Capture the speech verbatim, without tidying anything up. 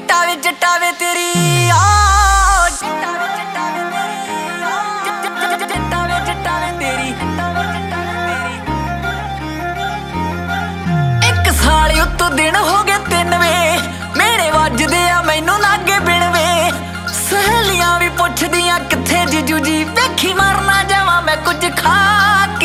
ਜੱਟਾ ਵੇ ਜੱਟਾ ਵੇ ਤੇਰੀ ਆ ਜੱਟਾ ਵੇ ਜੱਟਾ ਵੇ ਤੇਰੀ ਜੱਟਾ ਵੇ ਜੱਟਾ ਵੇ ਤੇਰੀ ਇੱਕ ਸਾਲ ਉੱਤੋਂ ਦਿਨ ਹੋ ਗਏ ਤਿੰਨ ਵੇ ਮੇਰੇ ਵੱਜਦੇ ਆ ਮੈਨੂੰ ਲਾਗੇ ਬਿਨ ਵੇ ਸਹੇਲੀਆਂ ਵੀ ਪੁੱਛਦੀਆਂ ਕਿੱਥੇ ਜੀਜੂ ਜੀ ਵੇਖੀ ਮਰਨਾ ਜਾਵਾਂ ਮੈਂ ਕੁਝ ਖਾ